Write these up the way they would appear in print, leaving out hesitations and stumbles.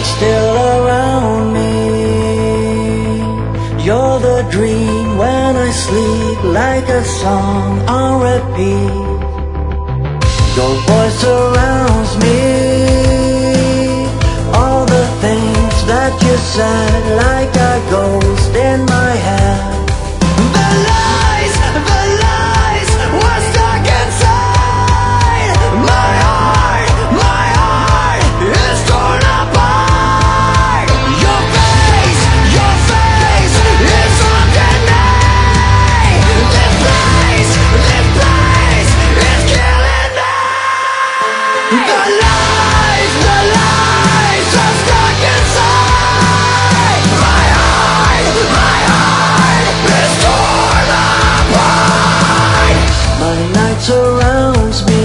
still around me. You're the dream when I sleep, like a song on repeat. Your voice surrounds me. All the things that you said, like a ghost in my head. The lies were stuck inside. My heart is torn apart. Your face is haunting me. This place is killing me. The lies are stuck inside. My heart is torn apart. My night surrounds me.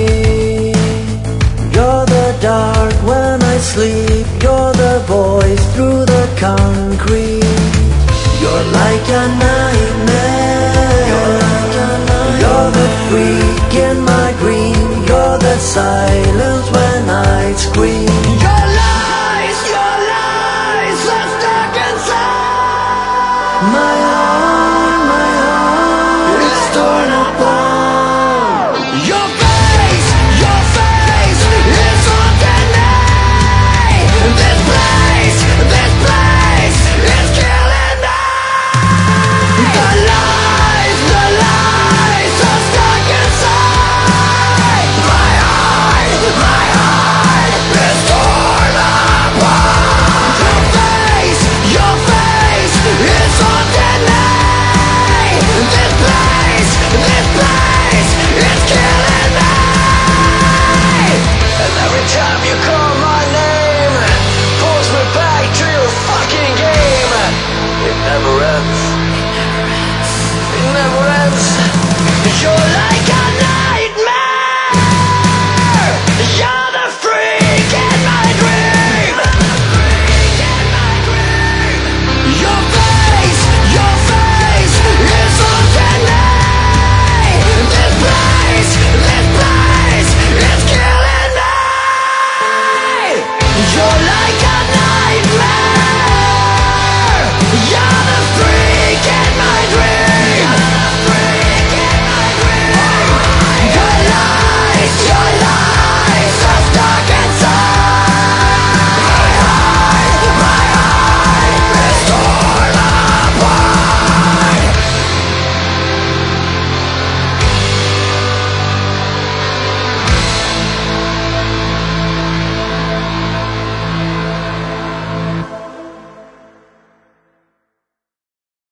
You're the dark when I sleep. You're the voice through the concrete. You're like a nightmare. You're the freak in my dream. You're the silence when I scream. Your lies are stuck inside. My